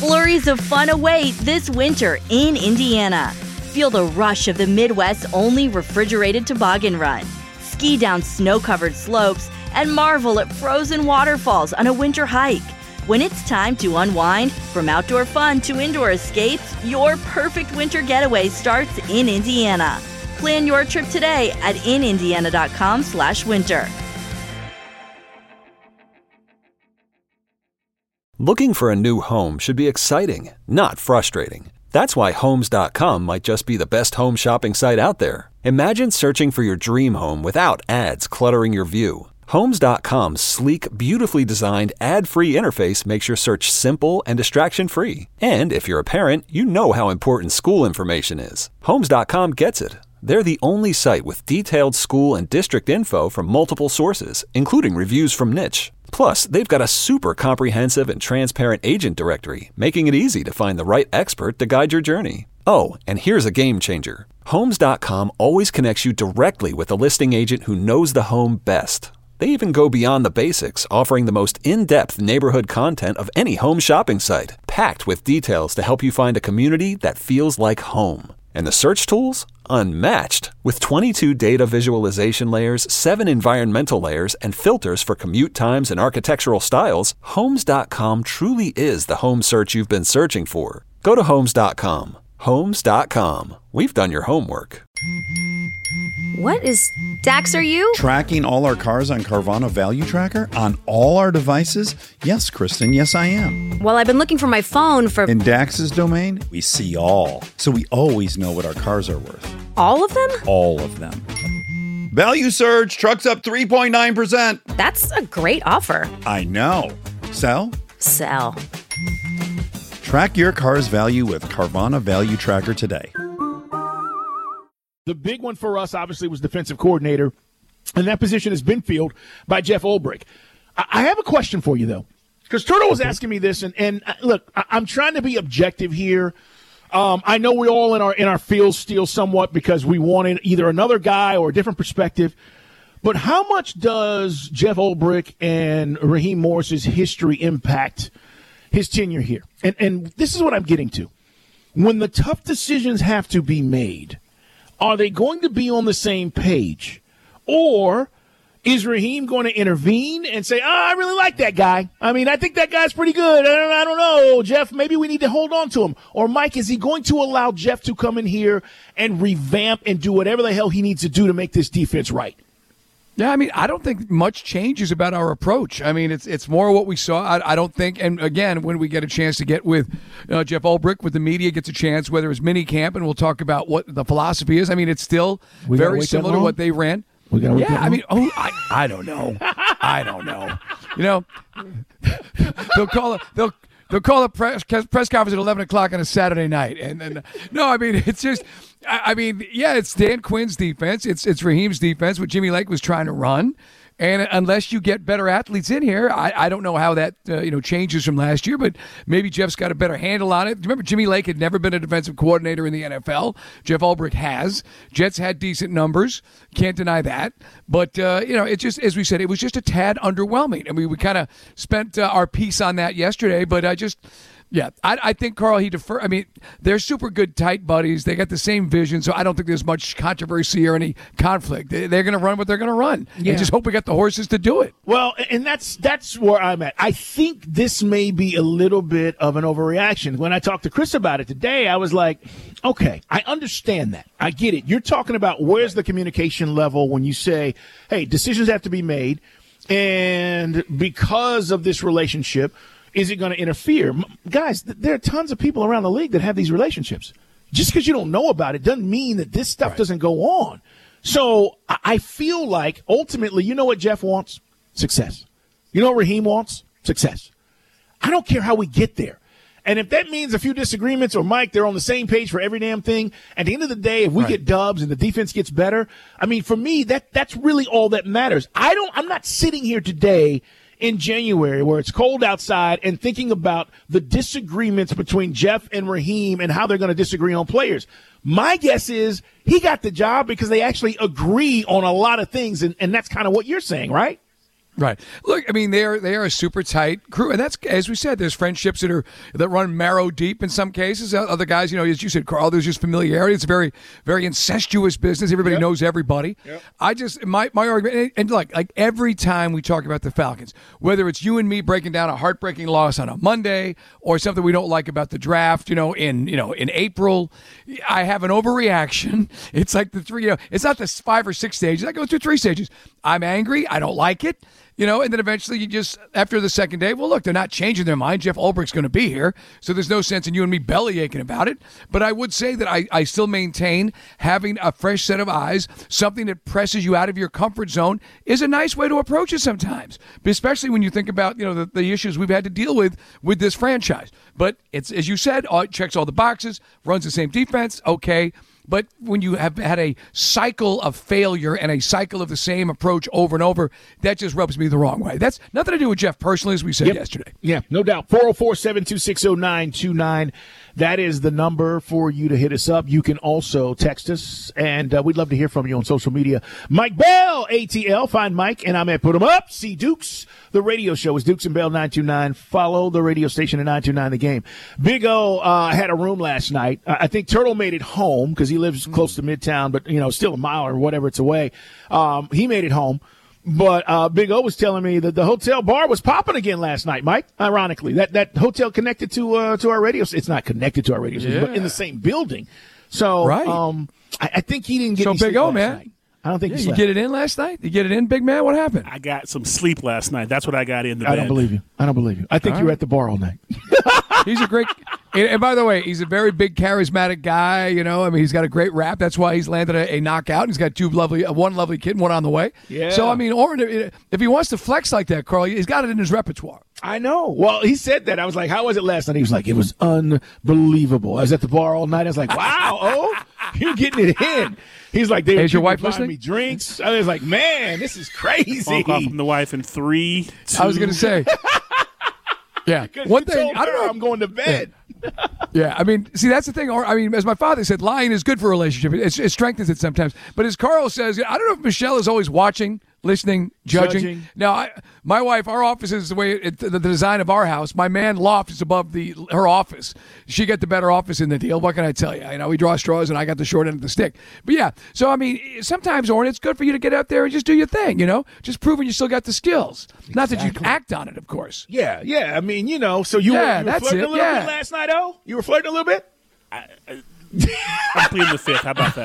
Flurries of fun await this winter in Indiana. Feel the rush of the Midwest's only refrigerated toboggan run. Ski down snow-covered slopes and marvel at frozen waterfalls on a winter hike. When it's time to unwind, from outdoor fun to indoor escapes, your perfect winter getaway starts in Indiana. Plan your trip today at inindiana.com/winter. Looking for a new home should be exciting, not frustrating. That's why Homes.com might just be the best home shopping site out there. Imagine searching for your dream home without ads cluttering your view. Homes.com's sleek, beautifully designed, ad-free interface makes your search simple and distraction-free. And if you're a parent, you know how important school information is. Homes.com gets it. They're the only site with detailed school and district info from multiple sources, including reviews from Niche. Plus, they've got a super comprehensive and transparent agent directory, making it easy to find the right expert to guide your journey. Oh, and here's a game changer. Homes.com always connects you directly with a listing agent who knows the home best. They even go beyond the basics, offering the most in-depth neighborhood content of any home shopping site, packed with details to help you find a community that feels like home. And the search tools? Unmatched. With 22 data visualization layers, 7 environmental layers, and filters for commute times and architectural styles, Homes.com truly is the home search you've been searching for. Go to Homes.com. Homes.com. We've done your homework. What is Dax, are you? Tracking all our cars on Carvana Value Tracker on all our devices? Yes, Kristen, yes I am. Well, I've been looking for my phone for... In Dax's domain, we see all. So we always know what our cars are worth. All of them? All of them. Value surge, trucks up 3.9%. That's a great offer. I know. Sell? Sell. Track your car's value with Carvana Value Tracker today. The big one for us, obviously, was defensive coordinator, and that position has been filled by Jeff Ulbrich. I have a question for you, though, because Turtle was asking me this, and look, I'm trying to be objective here. I know we're all in our field still somewhat because we wanted either another guy or a different perspective, but how much does Jeff Ulbrich and Raheem Morris's history impact his tenure here? And this is what I'm getting to. When the tough decisions have to be made, are they going to be on the same page? Or is Raheem going to intervene and say, I really like that guy. I mean, I think that guy's pretty good. I don't know, Jeff, maybe we need to hold on to him. Or, Mike, is he going to allow Jeff to come in here and revamp and do whatever the hell he needs to do to make this defense right? Yeah, I mean, I don't think much changes about our approach. I mean, it's more what we saw. I don't think, and again, when we get a chance to get with Jeff Ulbrich, with the media gets a chance, whether it's mini camp, and we'll talk about what the philosophy is. I mean, it's still very similar to what they ran. Yeah, I mean, I don't know. I don't know. You know, they'll call a press conference at 11 o'clock on a Saturday night, and no, I mean, it's just. I mean, yeah, it's Dan Quinn's defense. It's Raheem's defense, what Jimmy Lake was trying to run. And unless you get better athletes in here, I don't know how that changes from last year, but maybe Jeff's got a better handle on it. Remember, Jimmy Lake had never been a defensive coordinator in the NFL. Jeff Ulbrich has. Jets had decent numbers. Can't deny that. But, it just, as we said, it was just a tad underwhelming. I mean, we kind of spent our piece on that yesterday, but yeah, I think, Carl, I mean, they're super good, tight buddies. They got the same vision, so I don't think there's much controversy or any conflict. They're going to run what they're going to run. Yeah. And just hope we got the horses to do it. Well, and that's where I'm at. I think this may be a little bit of an overreaction. When I talked to Chris about it today, I was like, okay, I understand that. I get it. You're talking about where's the communication level when you say, hey, decisions have to be made, and because of this relationship, is it going to interfere? Guys, there are tons of people around the league that have these relationships. Just because you don't know about it doesn't mean that this stuff doesn't go on. So I feel like ultimately, you know what Jeff wants? Success. You know what Raheem wants? Success. I don't care how we get there. And if that means a few disagreements or, Mike, they're on the same page for every damn thing, at the end of the day, if we get dubs and the defense gets better, I mean, for me, that's really all that matters. I'm not sitting here today in January where it's cold outside and thinking about the disagreements between Jeff and Raheem and how they're going to disagree on players. My guess is he got the job because they actually agree on a lot of things, and that's kind of what you're saying, right? Right. Look, I mean, they are a super tight crew, and that's, as we said, there's friendships that run marrow deep in some cases. Other guys, as you said, Carl, there's just familiarity. It's a very, very incestuous business. Everybody knows everybody. Yep. I just my argument, and like every time we talk about the Falcons, whether it's you and me breaking down a heartbreaking loss on a Monday or something we don't like about the draft, in April, I have an overreaction. It's like the three, it's not the 5 or 6 stages. I go through 3 stages. I'm angry. I don't like it. And then eventually you just, after the second day, well, look, they're not changing their mind. Jeff Ulbricht's going to be here, so there's no sense in you and me belly aching about it. But I would say that I still maintain having a fresh set of eyes, something that presses you out of your comfort zone, is a nice way to approach it sometimes, especially when you think about, the issues we've had to deal with this franchise. But it's, as you said, it checks all the boxes, runs the same defense, okay. But when you have had a cycle of failure and a cycle of the same approach over and over, that just rubs me the wrong way. That's nothing to do with Jeff personally, as we said yesterday. Yeah, no doubt. 404-726-0929. That is the number for you to hit us up. You can also text us, and we'd love to hear from you on social media. Mike Bell, ATL. Find Mike, and I'm at Put 'em Up. See Dukes. The radio show is Dukes and Bell 929. Follow the radio station at 929 The Game. Big O had a room last night. I think Turtle made it home because he lives close to Midtown, but, still a mile or whatever it's away. He made it home. But Big O was telling me that the hotel bar was popping again last night, Mike, ironically. That hotel connected to our radio station. It's not connected to our radio station, but in the same building. So I think he didn't get any Big O, man. night. I don't think he slept. You get it in last night? You get it in, big man? What happened? I got some sleep last night. That's what I got in the bed. I don't believe you. I think you were at the bar all night. He's a great – and by the way, he's a very big, charismatic guy, he's got a great rap. That's why he's landed a knockout. He's got one lovely kid and one on the way. Yeah. So, Oren, if he wants to flex like that, Carl, he's got it in his repertoire. I know. Well, he said that. I was like, how was it last night? He was like, it was unbelievable. I was at the bar all night. I was like, wow, you're getting it in. He's like, they were buying me drinks. I was like, man, this is crazy. Phone call from the wife in 3, 2. I was going to say. Yeah. One thing, I don't know. I'm going to bed. Yeah. See, that's the thing. As my father said, lying is good for a relationship. It strengthens it sometimes. But as Carl says, I don't know if Michelle is always watching, listening, judging. Now, my wife, our office is the way the design of our house. My man loft is above her office. She got the better office in the deal. What can I tell you? We draw straws, and I got the short end of the stick. But yeah, so sometimes, Oren, it's good for you to get out there and just do your thing. Just proving you still got the skills. Exactly. Not that you act on it, of course. Yeah. So you were flirting a little bit last night, You were flirting a little bit. I'm pleading the fifth. How about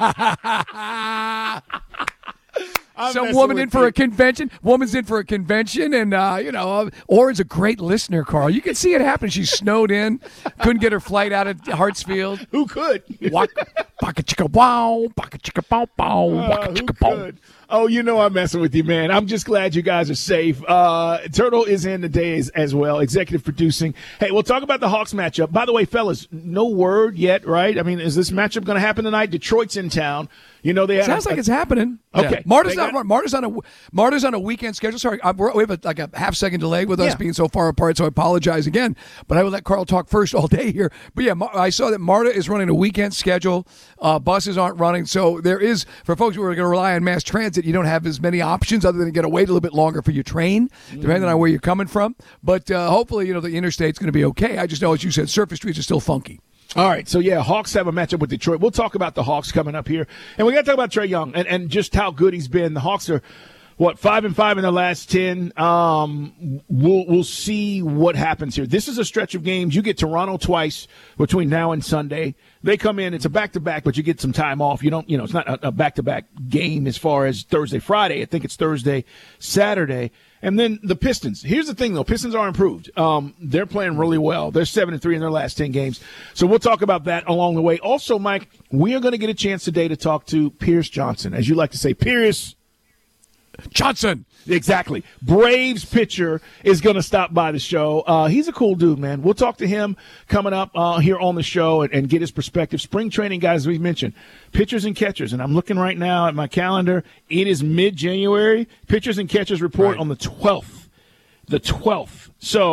that? Some woman in for a convention. Woman's in for a convention, and Oren's a great listener, Carl. You can see it happen. She's snowed in, couldn't get her flight out of Hartsfield. Who could? Baka chicka wow, baka chicka bow bow, baka chicka bow. Oh, I'm messing with you, man. I'm just glad you guys are safe. Turtle is in today as well, executive producing. Hey, we'll talk about the Hawks matchup. By the way, fellas, no word yet, right? Is this matchup going to happen tonight? Detroit's in town. They had sounds like it's happening. Okay, yeah. Marta's on a weekend schedule. Sorry, we have a half-second delay with us being so far apart, so I apologize again. But I will let Carl talk first all day here. But yeah, I saw that Marta is running a weekend schedule. Buses aren't running, so there is, for folks who are going to rely on mass transit, you don't have as many options other than you got to wait a little bit longer for your train, depending on where you're coming from. But hopefully, the interstate's going to be okay. I just know, as you said, surface streets are still funky. All right, so Hawks have a matchup with Detroit. We'll talk about the Hawks coming up here. And we got to talk about Trae Young and just how good he's been. The Hawks are, 5-5 in their last 10. We'll see what happens here. This is a stretch of games. You get Toronto twice between now and Sunday. They come in, it's a back-to-back, but you get some time off. You don't, it's not a back-to-back game as far as Thursday, Friday. I think it's Thursday, Saturday. And then the Pistons. Here's the thing, though. Pistons are improved. They're playing really well. They're 7-3 in their last 10 games. So we'll talk about that along the way. Also, Mike, we are going to get a chance today to talk to Pierce Johnson. As you like to say, Pierce Johnson. Exactly. Braves pitcher is going to stop by the show. He's a cool dude, man. We'll talk to him coming up here on the show and get his perspective. Spring training, guys, as we mentioned, pitchers and catchers. And I'm looking right now at my calendar. It is mid-January. Pitchers and catchers report on the 12th. The 12th. So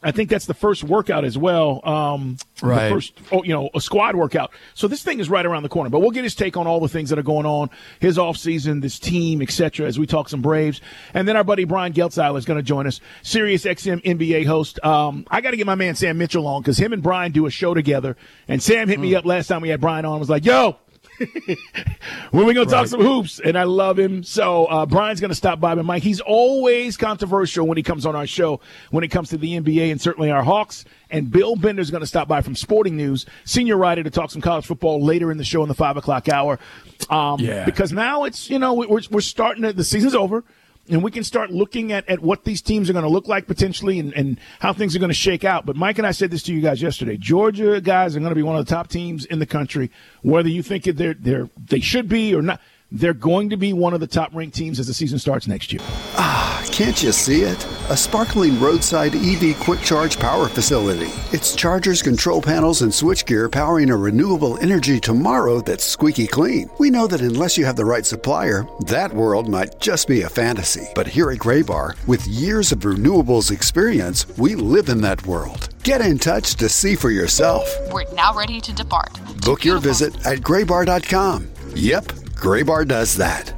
I think that's the first workout as well. Right. The first, a squad workout. So this thing is right around the corner. But we'll get his take on all the things that are going on, his offseason, this team, etc., as we talk some Braves. And then our buddy Brian Geltzeiler is going to join us, Sirius XM NBA host. I got to get my man Sam Mitchell on because him and Brian do a show together. And Sam hit me up last time we had Brian on, was like, yo, when we going to talk some hoops? And I love him. So Brian's going to stop by. But Mike, he's always controversial when he comes on our show when it comes to the NBA and certainly our Hawks. And Bill Bender's going to stop by from Sporting News, senior writer, to talk some college football later in the show in the 5 o'clock hour. Because now it's, we're starting to, the season's over. And we can start looking at what these teams are going to look like potentially and how things are going to shake out. But Mike and I said this to you guys yesterday. Georgia guys are going to be one of the top teams in the country, whether you think they should be or not. They're going to be one of the top-ranked teams as the season starts next year. Can't you see it? A sparkling roadside EV quick charge power facility. It's chargers, control panels, and switchgear powering a renewable energy tomorrow that's squeaky clean. We know that unless you have the right supplier, that world might just be a fantasy. But here at Graybar, with years of renewables experience, we live in that world. Get in touch to see for yourself. We're now ready to depart. Book your visit at graybar.com. Yep, Graybar does that.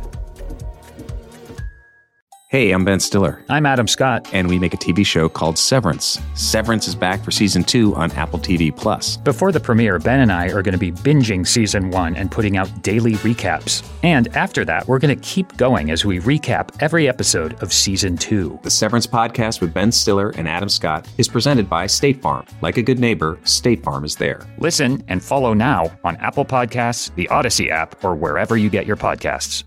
Hey, I'm Ben Stiller. I'm Adam Scott. And we make a TV show called Severance. Severance is back for season 2 on Apple TV+. Before the premiere, Ben and I are going to be binging season 1 and putting out daily recaps. And after that, we're going to keep going as we recap every episode of season 2. The Severance podcast with Ben Stiller and Adam Scott is presented by State Farm. Like a good neighbor, State Farm is there. Listen and follow now on Apple Podcasts, the Odyssey app, or wherever you get your podcasts.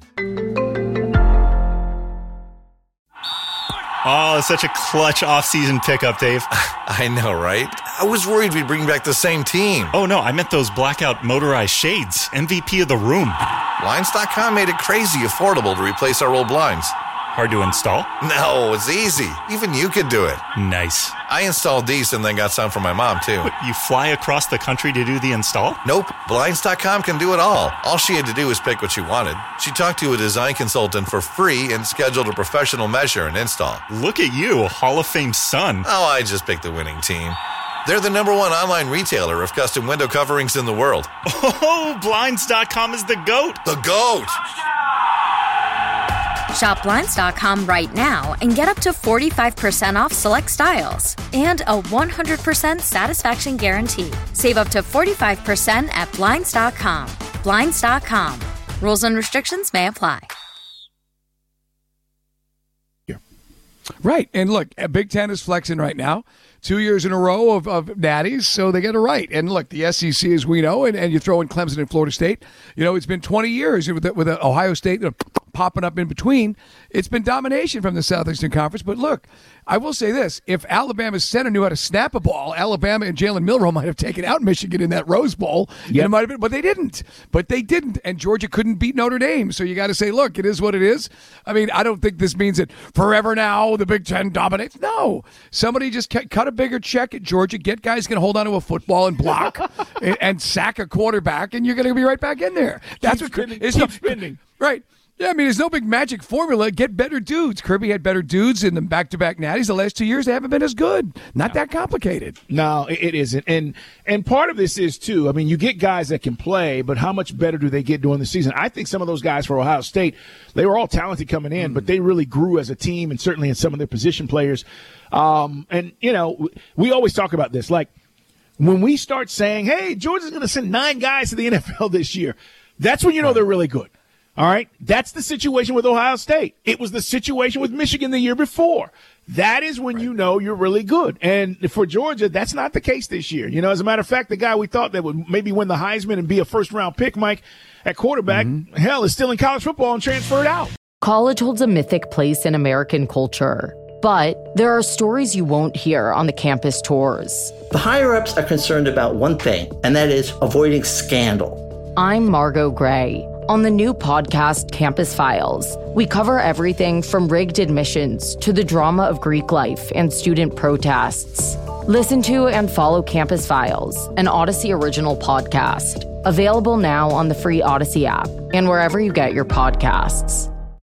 Oh, such a clutch off-season pickup, Dave. I know, right? I was worried we'd bring back the same team. Oh, no, I meant those blackout motorized shades. MVP of the room. Blinds.com made it crazy affordable to replace our old blinds. Hard to install? No, it's easy. Even you could do it. Nice. I installed these and then got some for my mom, too. What, you fly across the country to do the install? Nope. Blinds.com can do it all. All she had to do was pick what she wanted. She talked to a design consultant for free and scheduled a professional measure and install. Look at you, a Hall of Fame son. Oh, I just picked the winning team. They're the #1 online retailer of custom window coverings in the world. Oh, Blinds.com is the GOAT. The GOAT! Shop Blinds.com right now and get up to 45% off select styles and a 100% satisfaction guarantee. Save up to 45% at Blinds.com. Blinds.com. Rules and restrictions may apply. Right. And look, Big Ten is flexing right now. 2 years in a row of natties, so they get it right. And look, the SEC, as we know, and you throw in Clemson and Florida State, it's been 20 years with Ohio State popping up in between. It's been domination from the Southeastern Conference. But look, I will say this. If Alabama's center knew how to snap a ball, Alabama and Jalen Milroe might have taken out Michigan in that Rose Bowl. Yep. It might have been, but they didn't. And Georgia couldn't beat Notre Dame. So you got to say, look, it is what it is. I mean, I don't think this means that forever now the Big Ten dominates. No. Somebody just cut a bigger check at Georgia, get guys can hold on to a football and block and sack a quarterback, and you're going to be right back in there. That's keep what keep spending. Right. Yeah, I mean, there's no big magic formula. Get better dudes. Kirby had better dudes in the back-to-back natties. The last 2 years, they haven't been as good. Not that complicated. No, it isn't. And part of this is, too, I mean, you get guys that can play, but how much better do they get during the season? I think some of those guys for Ohio State, they were all talented coming in, but they really grew as a team and certainly in some of their position players. And, we always talk about this. Like, when we start saying, hey, Georgia's going to send 9 guys to the NFL this year, that's when you know they're really good. All right? That's the situation with Ohio State. It was the situation with Michigan the year before. That is when you know you're really good. And for Georgia, that's not the case this year. As a matter of fact, the guy we thought that would maybe win the Heisman and be a first-round pick, Mike, at quarterback, hell, is still in college football and transferred out. College holds a mythic place in American culture. But there are stories you won't hear on the campus tours. The higher-ups are concerned about one thing, and that is avoiding scandal. I'm Margot Gray. On the new podcast, Campus Files, we cover everything from rigged admissions to the drama of Greek life and student protests. Listen to and follow Campus Files, an Odyssey original podcast. Available now on the free Odyssey app and wherever you get your podcasts.